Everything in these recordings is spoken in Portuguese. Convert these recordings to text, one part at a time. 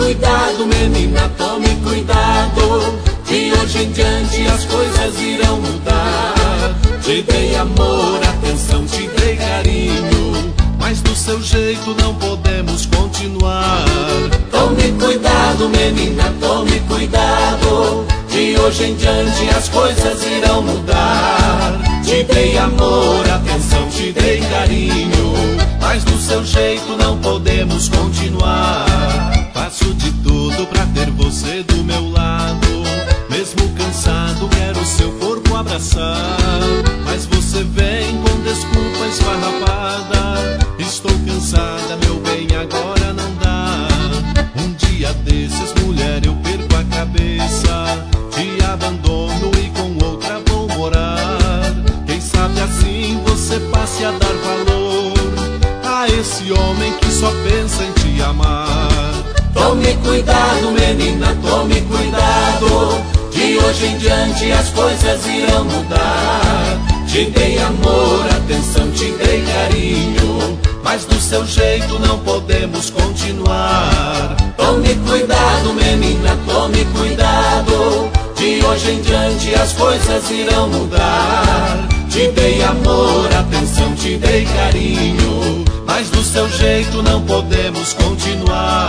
cuidado, menina, tome cuidado. De hoje em diante as coisas irão mudar. Te dei amor, atenção, te dei carinho, mas do seu jeito não podemos continuar. Tome cuidado, menina, tome cuidado. De hoje em diante as coisas irão mudar. Te dei amor, atenção, te dei carinho, mas do seu jeito não podemos continuar. Faço de tudo pra ter você do meu lado. Mesmo cansado, quero seu corpo abraçar. Mas você vem com desculpa esfarrapada. Estou cansada, meu bem, agora não dá. Um dia desses, mulher, eu perco a cabeça. Te abandono e com outra vou morar. Quem sabe assim você passe a dar valor a esse homem que só pensa em te amar. Tome cuidado, menina, tome cuidado. De hoje em diante as coisas irão mudar. Te dei amor, atenção, te dei carinho, mas do seu jeito não podemos continuar. Tome cuidado, menina, tome cuidado. De hoje em diante as coisas irão mudar. Te dei amor, atenção, te dei carinho, mas do seu jeito não podemos continuar.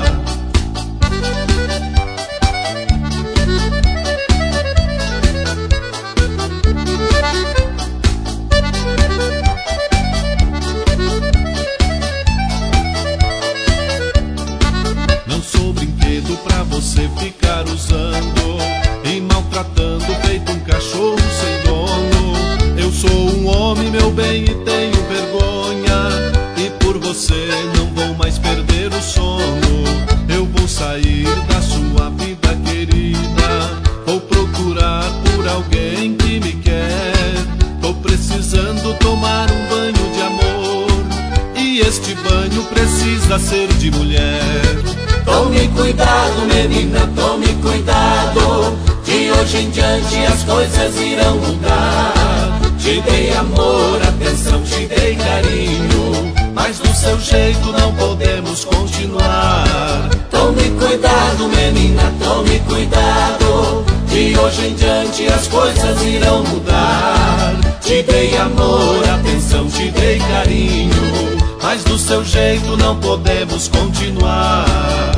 Não sou brinquedo pra você ficar usando e maltratando feito um cachorro sem dono. Eu sou um homem, meu bem, e tenho vergonha, e por você não vou mais perder o sono. Eu vou sair da sua vida, querida, vou procurar por alguém que me quer. Tô precisando tomar um banho de amor, e este banho precisa ser de mulher. Tome cuidado, menina, tome cuidado. De hoje em diante as coisas irão mudar. Te dei amor, atenção, te dei carinho, mas do seu jeito não podemos continuar. Tome cuidado, menina, tome cuidado. De hoje em diante as coisas irão mudar. Te dei amor, atenção, te dei carinho, mas do seu jeito não podemos continuar.